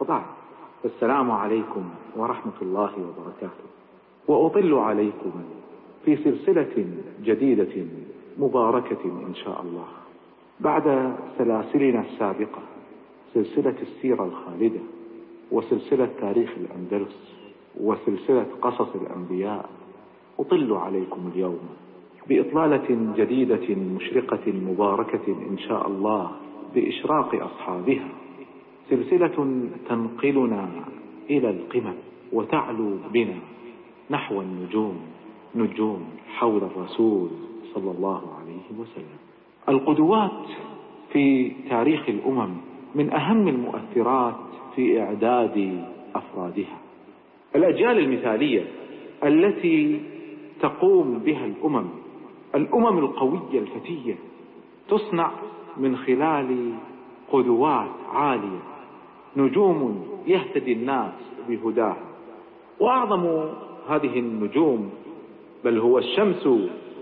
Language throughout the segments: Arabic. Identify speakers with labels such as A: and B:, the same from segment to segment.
A: وبعد، السلام عليكم ورحمة الله وبركاته. وأطل عليكم في سلسلة جديدة مباركة إن شاء الله بعد سلاسلنا السابقة، سلسلة السيرة الخالدة، وسلسلة تاريخ الأندلس، وسلسلة قصص الأنبياء. أطل عليكم اليوم بإطلالة جديدة مشرقة مباركة إن شاء الله بإشراق أصحابها، سلسلة تنقلنا إلى القمم وتعلو بنا نحو نجوم حول الرسول صلى الله عليه وسلم. القدوات في تاريخ الأمم من أهم المؤثرات في إعداد أفرادها. الأجيال المثالية التي تقوم بها الأمم القوية الفتية تصنع من خلال قدوات عالية، نجوم يهتدي الناس بهداها. وأعظم هذه النجوم، بل هو الشمس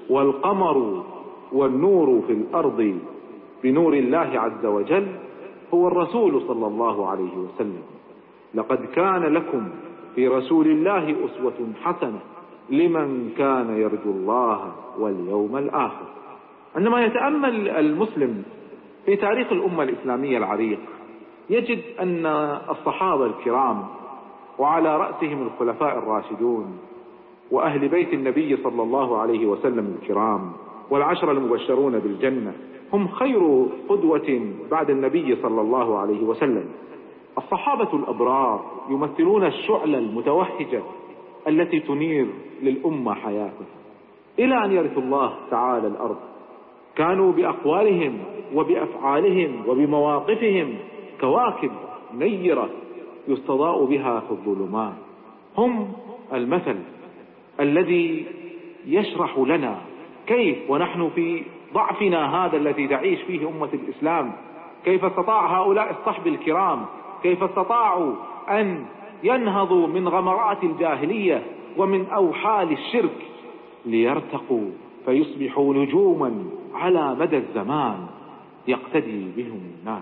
A: والقمر والنور في الأرض بنور الله عز وجل، هو الرسول صلى الله عليه وسلم. لقد كان لكم في رسول الله أسوة حسنة لمن كان يرجو الله واليوم الآخر. عندما يتأمل المسلم في تاريخ الأمة الإسلامية العريق يجد أن الصحابة الكرام وعلى رأسهم الخلفاء الراشدون وأهل بيت النبي صلى الله عليه وسلم الكرام والعشر المبشرون بالجنة هم خير قدوة بعد النبي صلى الله عليه وسلم. الصحابة الأبرار يمثلون الشعلة المتوهجة التي تنير للأمة حياتها إلى أن يرث الله تعالى الأرض. كانوا بأقوالهم وبأفعالهم وبمواقفهم كواكب نيرة يستضاء بها في الظلمات. هم المثل الذي يشرح لنا كيف ونحن في ضعفنا هذا الذي تعيش فيه أمة الإسلام، كيف استطاع هؤلاء الصحب الكرام، كيف استطاعوا أن ينهضوا من غمرات الجاهلية ومن أوحال الشرك ليرتقوا فيصبحوا نجوما على مدى الزمان يقتدي بهم الناس.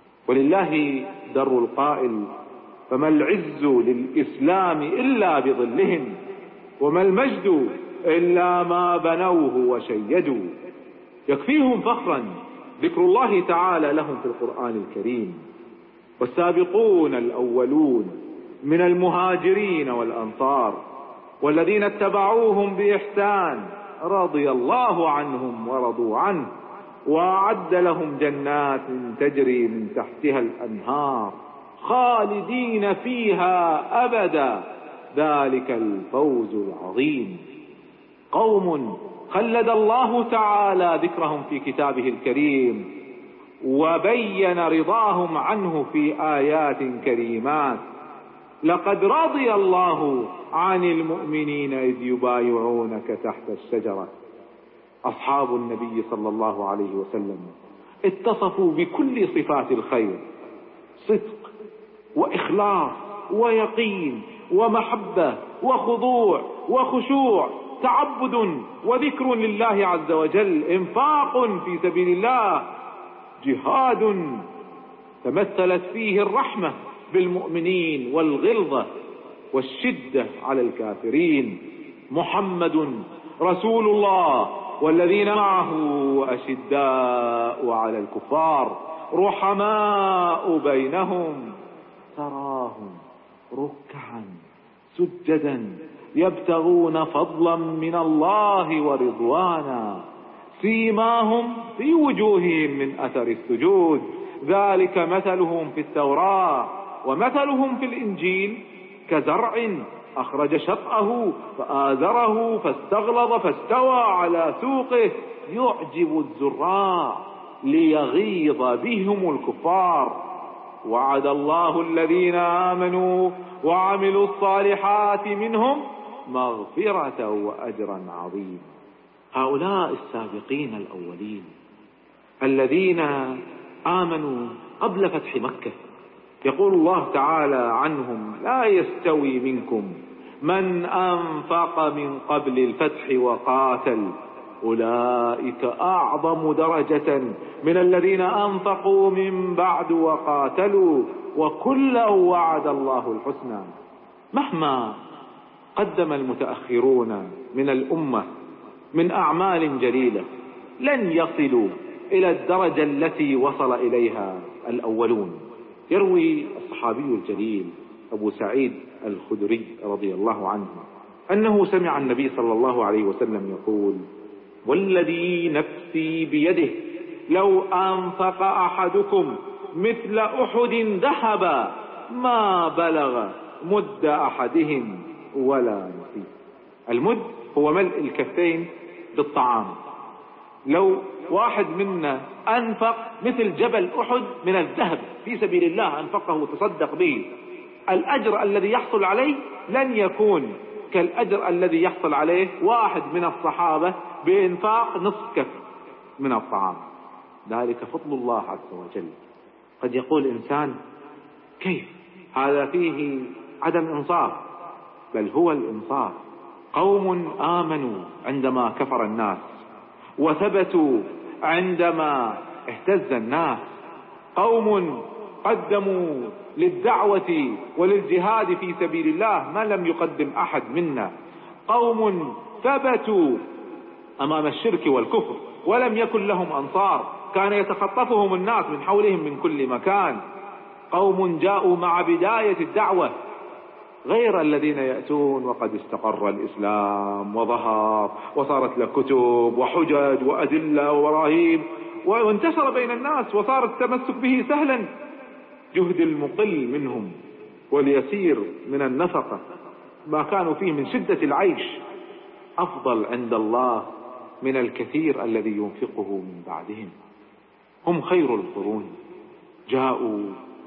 A: ولله در القائل: فما العز للإسلام إلا بظلهم، وما المجد إلا ما بنوه وشيدوا. يكفيهم فخرا ذكر الله تعالى لهم في القرآن الكريم: والسابقون الأولون من المهاجرين والأنصار والذين اتبعوهم بإحسان رضي الله عنهم ورضوا عنه وأعد لهم جنات تجري من تحتها الأنهار خالدين فيها أبدا ذلك الفوز العظيم. قوم خلد الله تعالى ذكرهم في كتابه الكريم وبين رضاهم عنه في آيات كريمات: لقد رضي الله عن المؤمنين إذ يبايعونك تحت الشجرة. أصحاب النبي صلى الله عليه وسلم اتصفوا بكل صفات الخير: صدق وإخلاص ويقين ومحبة وخضوع وخشوع، تعبد وذكر لله عز وجل، انفاق في سبيل الله، جهاد تمثلت فيه الرحمة بالمؤمنين والغلظة والشدة على الكافرين. محمد رسول الله والذين معه أشداء على الكفار رحماء بينهم تراهم ركعا سجدا يبتغون فضلا من الله ورضوانا سيماهم في وجوههم من أثر السجود ذلك مثلهم في التوراة ومثلهم في الإنجيل كزرع أخرج شطأه فآزره فاستغلظ فاستوى على سوقه يعجب الزراع ليغيظ بهم الكفار. وعد الله الذين آمنوا وعملوا الصالحات منهم مغفرة وأجرا عظيما. هؤلاء السابقين الأولين الذين آمنوا قبل فتح مكة يقول الله تعالى عنهم: لا يستوي منكم من أنفق من قبل الفتح وقاتل أولئك أعظم درجة من الذين أنفقوا من بعد وقاتلوا وكلا وعد الله الحسنى. مهما قدم المتأخرون من الأمة من أعمال جليلة لن يصلوا إلى الدرجة التي وصل إليها الأولون. يروي الصحابي الجليل أبو سعيد الخدري رضي الله عنه أنه سمع النبي صلى الله عليه وسلم يقول: والذي نفسي بيده لو أنفق أحدكم مثل أحد ذهبا ما بلغ مد أحدهم ولا نصيب. المد هو ملء الكفين بالطعام. لو واحد منا أنفق مثل جبل أحد من الذهب في سبيل الله، أنفقه وتصدق به، الأجر الذي يحصل عليه لن يكون كالأجر الذي يحصل عليه واحد من الصحابة بإنفاق نصف كف من الطعام. ذلك فضل الله عز وجل. قد يقول إنسان: كيف هذا؟ فيه عدم إنصاف. بل هو الإنصاف. قوم آمنوا عندما كفر الناس، وثبتوا عندما اهتز الناس. قوم قدموا للدعوة وللجهاد في سبيل الله ما لم يقدم أحد منا. قوم ثبتوا أمام الشرك والكفر ولم يكن لهم أنصار، كان يتخطفهم الناس من حولهم من كل مكان. قوم جاءوا مع بداية الدعوة، غير الذين يأتون وقد استقر الإسلام وظهر وصارت له كتب وحجج وأدلة وبراهين وانتشر بين الناس وصار التمسك به سهلا. جهد المقل منهم واليسير من النفقة ما كانوا فيه من شدة العيش أفضل عند الله من الكثير الذي ينفقه من بعدهم. هم خير القرون، جاءوا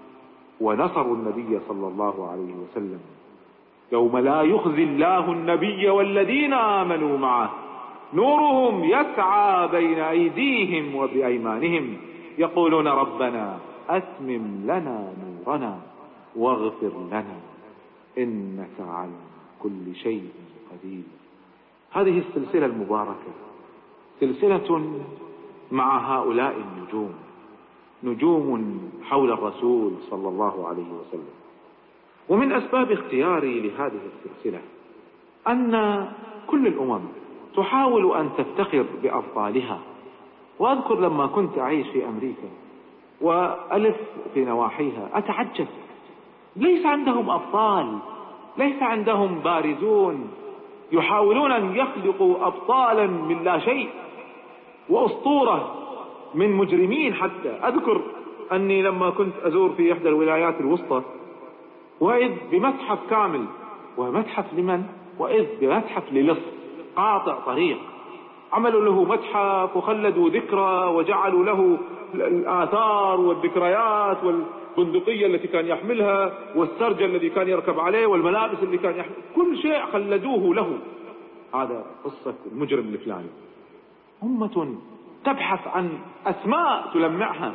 A: ونصروا النبي صلى الله عليه وسلم يوم لا يخزي الله النبي والذين آمنوا معه نورهم يسعى بين أيديهم وبأيمانهم يقولون: ربنا أتمم لنا نورنا واغفر لنا إنك على كل شيء قدير. هذه السلسلة المباركة سلسلة مع هؤلاء النجوم، نجوم حول الرسول صلى الله عليه وسلم. ومن أسباب اختياري لهذه السلسلة أن كل الأمم تحاول أن تفتخر بأبطالها. وأذكر لما كنت أعيش في أمريكا وألف في نواحيها أتعجب، ليس عندهم أبطال، ليس عندهم بارزون، يحاولون أن يخلقوا أبطالا من لا شيء وأسطورة من مجرمين. حتى أذكر أني لما كنت أزور في إحدى الولايات الوسطى وإذ بمتحف كامل، ومتحف لمن؟ وإذ بمتحف للص قاطع طريق، عملوا له متحف وخلدوا ذكرى وجعلوا له الآثار والذكريات والبندقية التي كان يحملها والسرج الذي كان يركب عليه والملابس اللي كان يحمل، كل شيء خلدوه له. هذا قصة المجرم الفلاني. أمة تبحث عن أسماء تلمعها،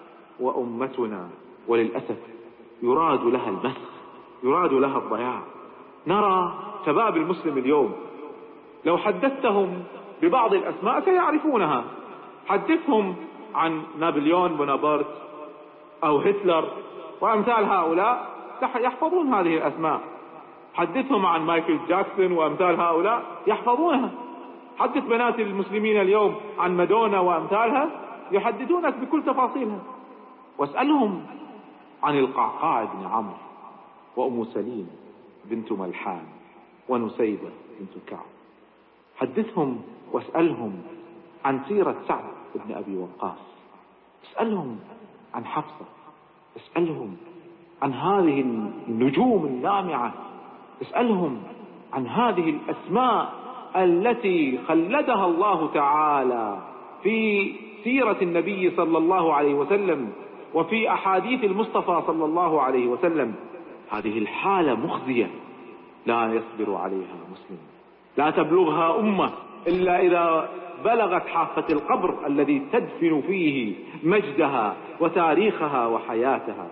A: وأمتنا وللأسف يراد لها المسخ، يراد لها الضياع. نرى شباب المسلم اليوم لو حدثتهم ببعض الأسماء سيعرفونها. حدثهم عن نابليون بونابرت أو هتلر وأمثال هؤلاء يحفظون هذه الأسماء. حدثهم عن مايكل جاكسون وأمثال هؤلاء يحفظونها. حدث بنات المسلمين اليوم عن مادونا وأمثالها يحدثونك بكل تفاصيلها. واسألهم عن القعقاع بن عمرو وأم سليم بنت ملحان ونسيبة بنت كعب. حدثهم واسألهم عن سيرة سعد بن أبي وقاص. اسألهم عن حفصة. اسألهم عن هذه النجوم اللامعة. اسألهم عن هذه الأسماء التي خلدها الله تعالى في سيرة النبي صلى الله عليه وسلم وفي أحاديث المصطفى صلى الله عليه وسلم. هذه الحالة مخزية لا يصبر عليها مسلم، لا تبلغها أمة إلا إذا بلغت حافة القبر الذي تدفن فيه مجدها وتاريخها وحياتها.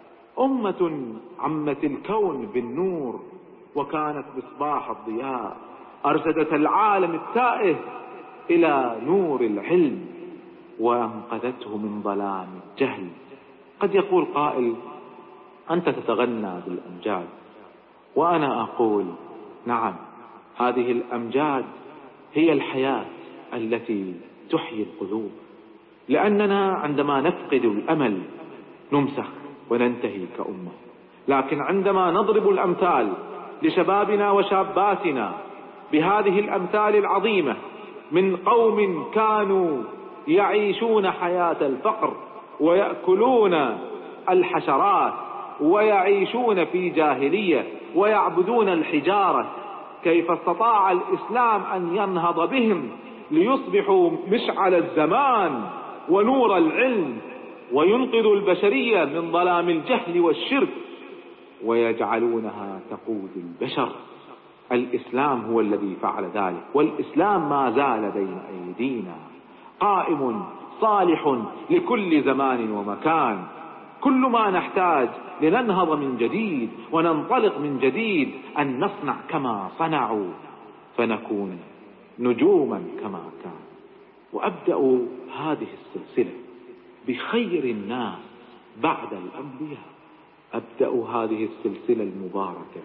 A: أمة عمت الكون بالنور وكانت مصباح الضياء، أرشدت العالم التائه إلى نور العلم وأنقذته من ظلام الجهل. قد يقول قائل: أنت تتغنى بالأمجاد، وأنا أقول نعم، هذه الأمجاد هي الحياة التي تحيي القلوب، لأننا عندما نفقد الأمل نمسخ وننتهي كأمة، لكن عندما نضرب الأمثال لشبابنا وشاباتنا بهذه الأمثال العظيمة من قوم كانوا يعيشون حياة الفقر ويأكلون الحشرات ويعيشون في جاهلية ويعبدون الحجارة، كيف استطاع الإسلام أن ينهض بهم ليصبحوا مشعل الزمان ونور العلم وينقذوا البشرية من ظلام الجهل والشرك ويجعلونها تقود البشر. الإسلام هو الذي فعل ذلك، والإسلام ما زال بين أيدينا قائم صالح لكل زمان ومكان. كل ما نحتاج لننهض من جديد وننطلق من جديد أن نصنع كما صنعوا فنكون نجوما كما كان. وأبدأ هذه السلسلة بخير الناس بعد الأنبياء، أبدأ هذه السلسلة المباركة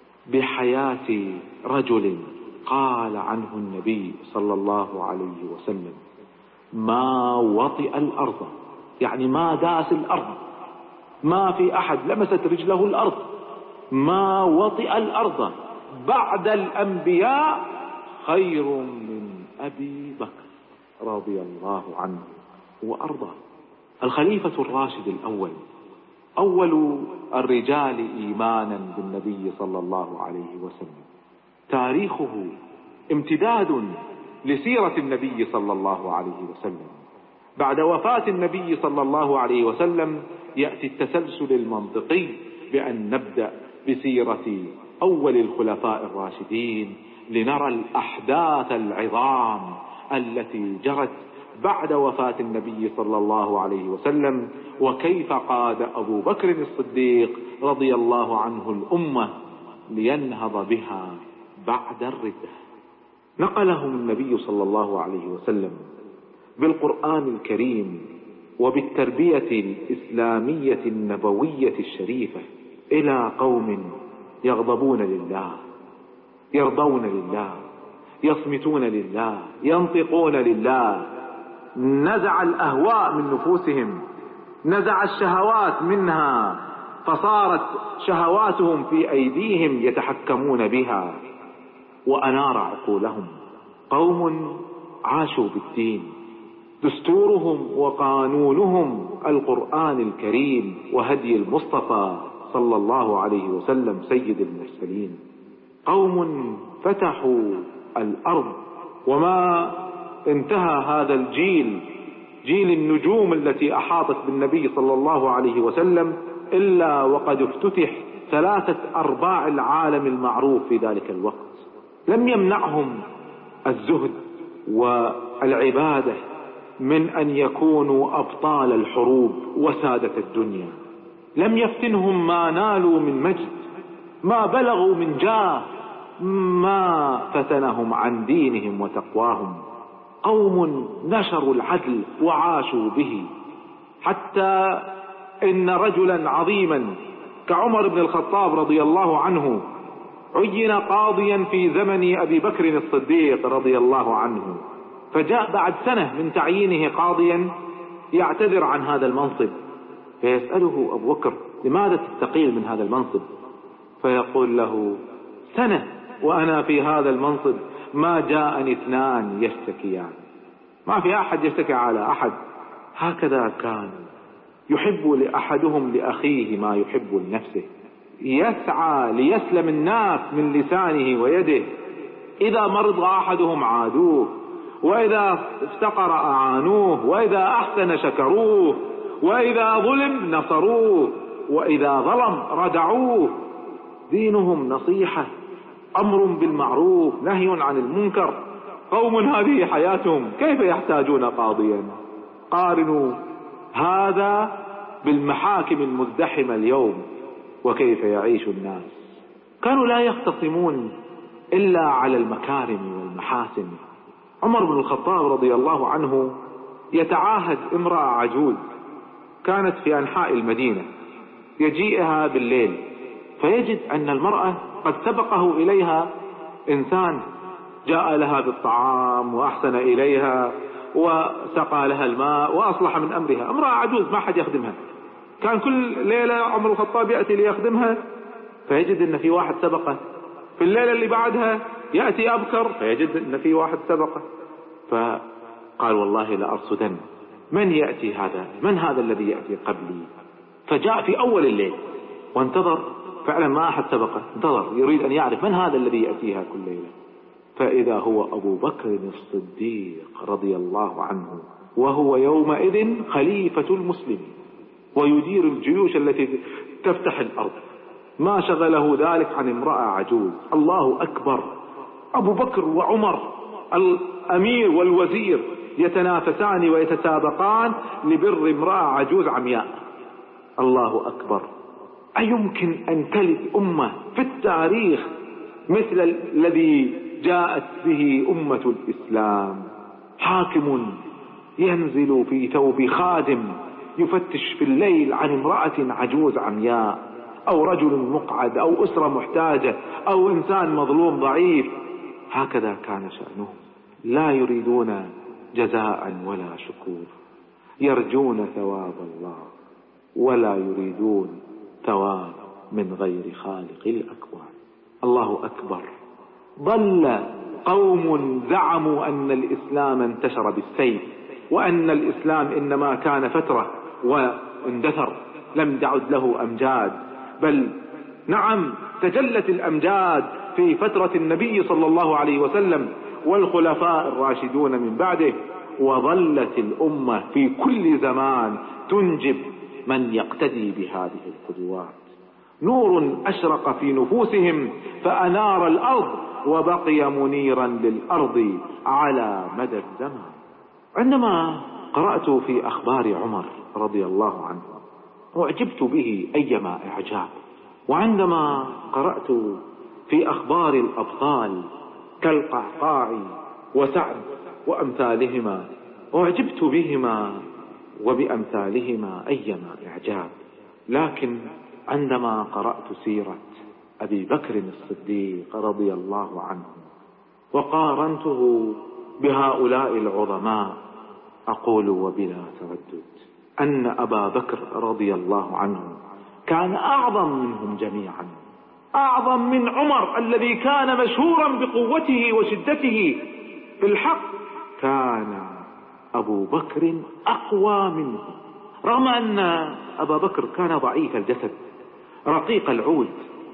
A: بحياة رجل قال عنه النبي صلى الله عليه وسلم: ما وطئ الأرض، يعني ما داس الأرض، ما في أحد لمست رجله الأرض، ما وطئ الأرض بعد الأنبياء خير من أبي بكر رضي الله عنه وأرضاه. الخليفة الراشد الأول، أول الرجال إيمانا بالنبي صلى الله عليه وسلم، تاريخه امتداد لسيرة النبي صلى الله عليه وسلم. بعد وفاة النبي صلى الله عليه وسلم يأتي التسلسل المنطقي بأن نبدأ بسيرة أول الخلفاء الراشدين لنرى الأحداث العظام التي جرت بعد وفاة النبي صلى الله عليه وسلم، وكيف قاد أبو بكر الصديق رضي الله عنه الأمة لينهض بها بعد الردة. نقلهم النبي صلى الله عليه وسلم بالقرآن الكريم وبالتربية الإسلامية النبوية الشريفة إلى قوم يغضبون لله، يرضون لله، يصمتون لله، ينطقون لله. نزع الأهواء من نفوسهم، نزع الشهوات منها، فصارت شهواتهم في أيديهم يتحكمون بها، وأنار عقولهم. قوم عاشوا بالدين، دستورهم وقانونهم القرآن الكريم وهدي المصطفى صلى الله عليه وسلم سيد المرسلين. قوم فتحوا الأرض، وما انتهى هذا الجيل، جيل النجوم التي أحاطت بالنبي صلى الله عليه وسلم، إلا وقد افتتح 3/4 العالم المعروف في ذلك الوقت. لم يمنعهم الزهد والعبادة من أن يكونوا أبطال الحروب وسادة الدنيا. لم يفتنهم ما نالوا من مجد، ما بلغوا من جاه، ما فتنهم عن دينهم وتقواهم. قوم نشروا العدل وعاشوا به، حتى إن رجلا عظيما كعمر بن الخطاب رضي الله عنه عين قاضيا في زمن أبي بكر الصديق رضي الله عنه، فجاء بعد سنة من تعيينه قاضيا يعتذر عن هذا المنصب، فيسأله أبو بكر: لماذا تستقيل من هذا المنصب؟ فيقول له: سنة وأنا في هذا المنصب ما جاءني 2 يشتكيان، ما في أحد يشتكي على أحد. هكذا كان يحب لأحدهم لأخيه ما يحب لنفسه، يسعى ليسلم الناس من لسانه ويده. إذا مرض أحدهم عادوه، وإذا افتقر أعانوه، وإذا أحسن شكروه، وإذا ظلم نصروه، وإذا ظلم ردعوه. دينهم نصيحة، أمر بالمعروف، نهي عن المنكر. قوم هذه حياتهم، كيف يحتاجون قاضيا؟ قارنوا هذا بالمحاكم المزدحمة اليوم وكيف يعيش الناس. كانوا لا يختصمون إلا على المكارم والمحاسن. عمر بن الخطاب رضي الله عنه يتعاهد امرأة عجوز كانت في أنحاء المدينة، يجيئها بالليل فيجد أن المرأة قد سبقه إليها إنسان، جاء لها بالطعام وأحسن إليها وسقى لها الماء وأصلح من أمرها. امرأة عجوز ما حد يخدمها، كان كل ليلة عمر الخطاب يأتي ليخدمها، فيجد أن في واحد سبقه. في الليلة اللي بعدها يأتي أبكر فيجد أن في واحد سبقه، فقال والله لأرصدن من يأتي هذا، من هذا الذي يأتي قبلي. فجاء في أول الليل وانتظر، فعلا ما أحد سبقه، انتظر يريد أن يعرف من هذا الذي يأتيها كل ليلة، فإذا هو أبو بكر الصديق رضي الله عنه، وهو يومئذ خليفة المسلمين ويدير الجيوش التي تفتح الأرض، ما شغله ذلك عن امرأة عجوز. الله أكبر، أبو بكر وعمر الأمير والوزير يتنافسان ويتسابقان لبر امرأة عجوز عمياء. الله أكبر. أيمكن أن تلد أمة في التاريخ مثل الذي جاءت به أمة الإسلام؟ حاكم ينزل في ثوب خادم يفتش في الليل عن امرأة عجوز عمياء، أو رجل مقعد، أو أسرة محتاجة، أو إنسان مظلوم ضعيف. هكذا كان شأنهم، لا يريدون جزاء ولا شكور، يرجون ثواب الله ولا يريدون ثواب من غير خالق الأكوان. الله أكبر. ضل قوم زعموا أن الإسلام انتشر بالسيف، وأن الإسلام إنما كان فترة واندثر، لم تعد له أمجاد، بل نعم تجلت الأمجاد في فترة النبي صلى الله عليه وسلم والخلفاء الراشدون من بعده، وظلت الأمة في كل زمان تنجب من يقتدي بهذه القدوات. نور أشرق في نفوسهم فأنار الأرض، وبقي منيرا للأرض على مدى الزمان. عندما قرأت في أخبار عمر رضي الله عنه أعجبت به أيما إعجاب، وعندما قرأت في أخبار الأبطال كالقعقاع وسعد وأمثالهما أعجبت بهما وبأمثالهما أيما إعجاب. لكن عندما قرأت سيرة أبي بكر الصديق رضي الله عنه وقارنته بهؤلاء العظماء، أقول وبلا تردد أن أبا بكر رضي الله عنه كان أعظم منهم جميعا، أعظم من عمر الذي كان مشهورا بقوته وشدته. في الحق كان أبو بكر أقوى منه، رغم أن أبا بكر كان ضعيف الجسد رقيق العود،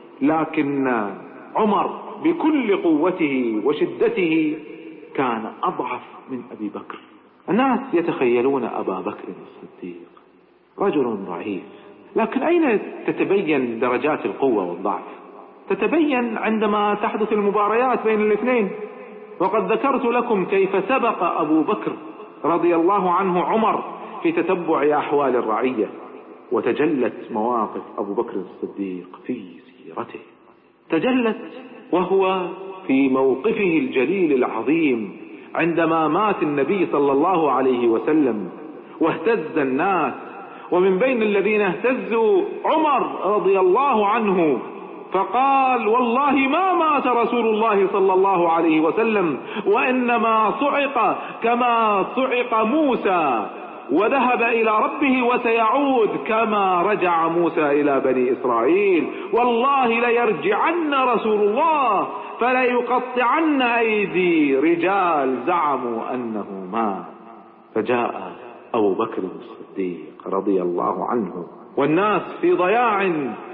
A: لكن عمر بكل قوته وشدته كان أضعف من أبي بكر. الناس يتخيلون أبا بكر الصديق رجل ضعيف، لكن أين تتبين درجات القوة والضعف؟ تتبين عندما تحدث المباريات بين الاثنين. وقد ذكرت لكم كيف سبق أبو بكر رضي الله عنه عمر في تتبع أحوال الرعية، وتجلت مواقف أبو بكر الصديق في سيرته، تجلت وهو في موقفه الجليل العظيم عندما مات النبي صلى الله عليه وسلم واهتز الناس، ومن بين الذين اهتزوا عمر رضي الله عنه، فقال والله ما مات رسول الله صلى الله عليه وسلم، وإنما صعق كما صعق موسى وذهب إلى ربه، وسيعود كما رجع موسى إلى بني إسرائيل. والله ليرجعن رسول الله فليقطعن أيدي رجال زعموا أنه مات. فجاء أبو بكر الصديق رضي الله عنه والناس في ضياع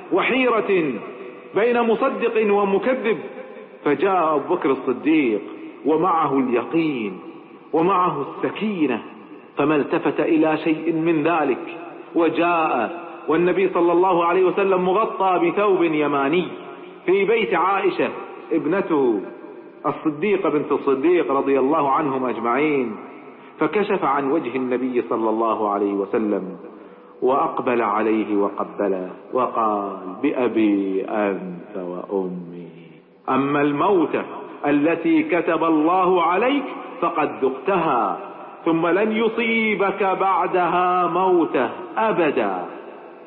A: وحيرة بين مصدق ومكذب، فجاء أبو بكر الصديق ومعه اليقين ومعه السكينة، فما التفت إلى شيء من ذلك، وجاء والنبي صلى الله عليه وسلم مغطى بثوب يماني في بيت عائشة ابنته الصديقة بنت الصديق رضي الله عنهم أجمعين، فكشف عن وجه النبي صلى الله عليه وسلم وأقبل عليه وقبله وقال بأبي أنت وأمي، أما الموتة التي كتب الله عليك فقد ذقتها، ثم لن يصيبك بعدها موتة أبدا،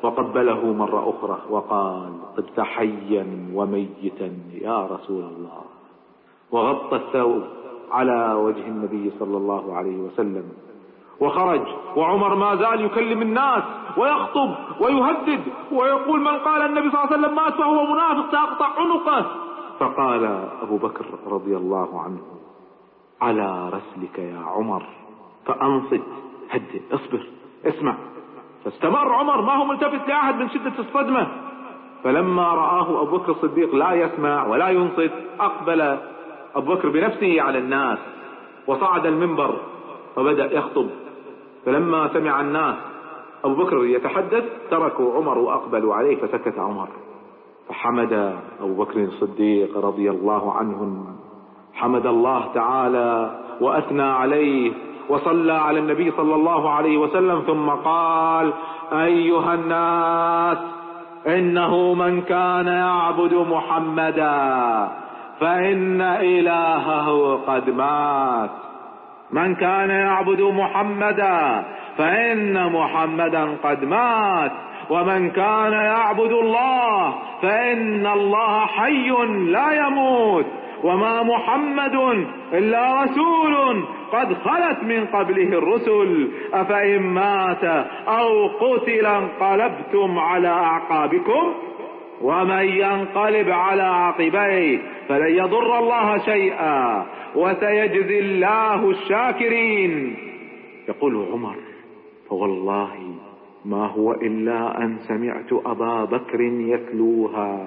A: وقبله مرة أخرى وقال: طبت حيا وميتا يا رسول الله، وغطى الثوب على وجه النبي صلى الله عليه وسلم وخرج. وعمر ما زال يكلم الناس ويخطب ويهدد ويقول: من قال النبي صلى الله عليه وسلم مات فهو منافق سأقطع عنقه. فقال أبو بكر رضي الله عنه: على رسلك يا عمر، فأنصت، هدئ، اصبر، اسمع. فاستمر عمر ما هو ملتفت لأحد من شدة الصدمة. فلما رآه أبو بكر الصديق لا يسمع ولا ينصت، أقبل أبو بكر بنفسه على الناس وصعد المنبر وبدأ يخطب. فلما سمع الناس أبو بكر يتحدث تركوا عمر وأقبلوا عليه، فسكت عمر. فحمد أبو بكر الصديق رضي الله عنه، حمد الله تعالى وأثنى عليه وصلى على النبي صلى الله عليه وسلم، ثم قال: أيها الناس، إنه من كان يعبد محمدا فإن إلهه قد مات. من كان يعبد محمدا فإن محمدا قد مات، ومن كان يعبد الله فإن الله حي لا يموت، وما محمد إلا رسول قد خلت من قبله الرسل، أفإن مات أو قتل انقلبتم على أعقابكم، ومن ينقلب على عقبيه فلن يضر الله شيئا وسيجزي الله الشاكرين. يقول عمر: فوالله ما هو إلا أن سمعت أبا بكر يتلوها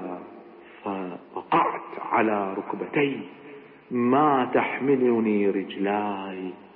A: فوقعت على ركبتي ما تحملني رجلاي